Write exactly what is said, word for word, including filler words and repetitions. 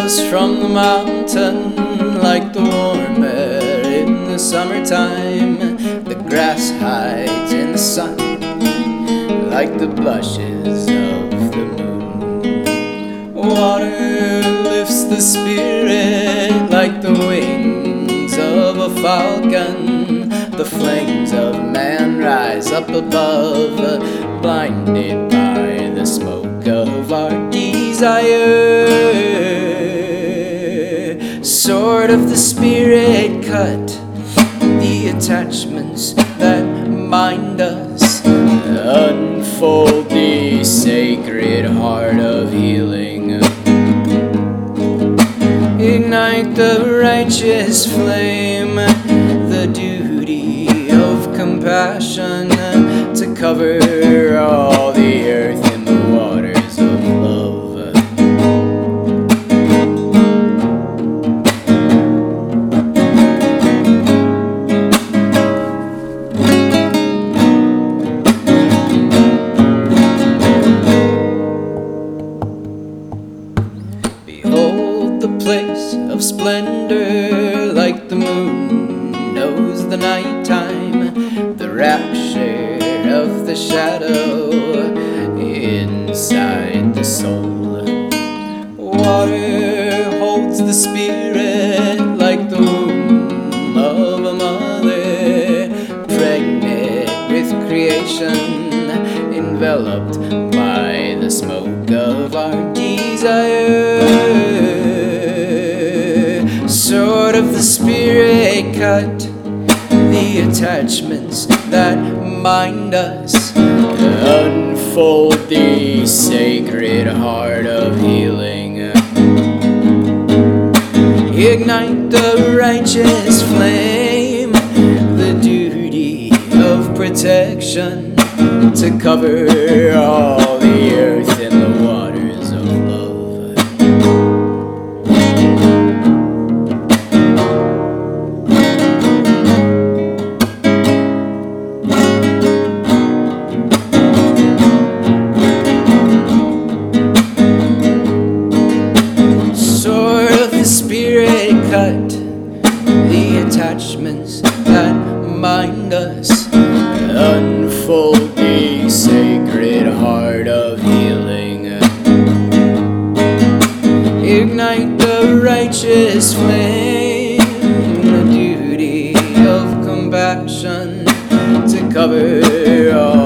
flows from the mountain like the warm air in the summertime. The grass hides in the sun like the blushes of the moon. Water lifts the spirit like the wings of a falcon. The flames of man rise up above, blinded by the smoke of our desire. Sword of the spirit, cut the attachments that bind us. Unfold the sacred heart of healing. Ignite the righteous flame, the duty of compassion to cover all the earth in the waters of love. Behold the place of splendor, like the moon knows the nighttime, the rapture of the shadow inside the soul. Water holds the spirit like the womb of a mother, pregnant with creation, enveloped by the smoke of our desire. Sword of the spirit, cut the attachments that bind us. Unfold the sacred heart of healing. Ignite the righteous flame, the duty of protection to cover all the earth in the waters of love. Spirit, cut the attachments that bind us. Unfold the sacred heart of healing. Ignite the righteous flame, the duty of compassion to cover all